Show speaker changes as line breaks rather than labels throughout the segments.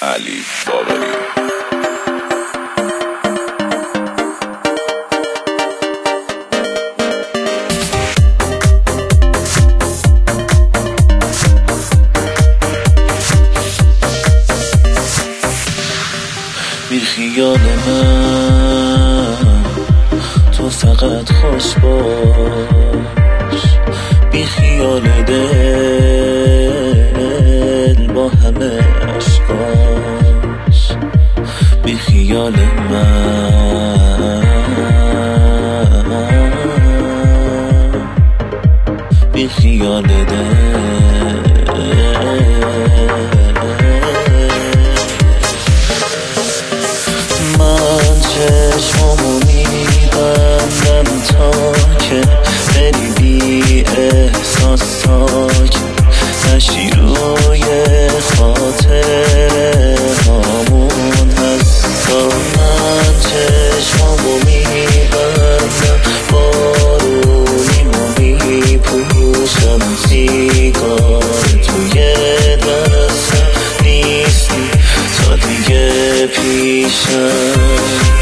علی باقری.
بی خیال من تو فقط خوش باش، بی خیال دل با همه عشقاش، بی خیال من، بی خیال دل. من چشمامو میبندم تا که بری بی احساس ساکن نشی روی خاطره هامون هستا. من چشمامو میبندم بارونیمو میپوشم، سیگار توی دستم نیستی تا دیگه پیشم.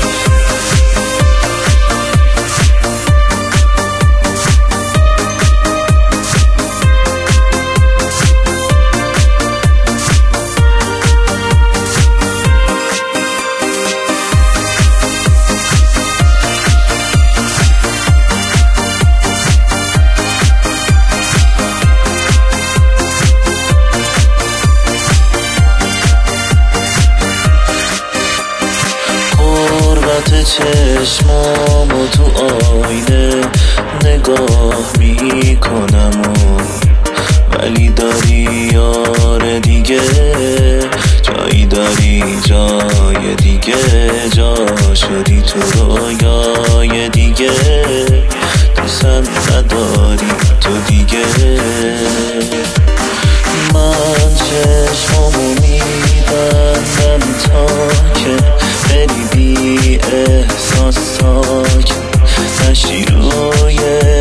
چشمامو تو آینه نگاه میکنم ولی داری یار دیگه، جایی داری جای دیگه، جا شدی تو رویای دیگه، دوستم نداری تو دیگه. من چشمامو میبندم تا که بری بی احساس ساکن نشی روی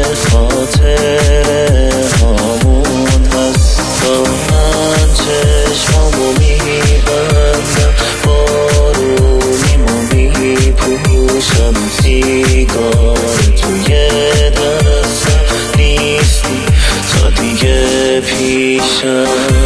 خاطره هامون هستا. من چشمامو میبندم بارونیمو میپوشم، سیگار توی دستم نیستی تا دیگه پیشم.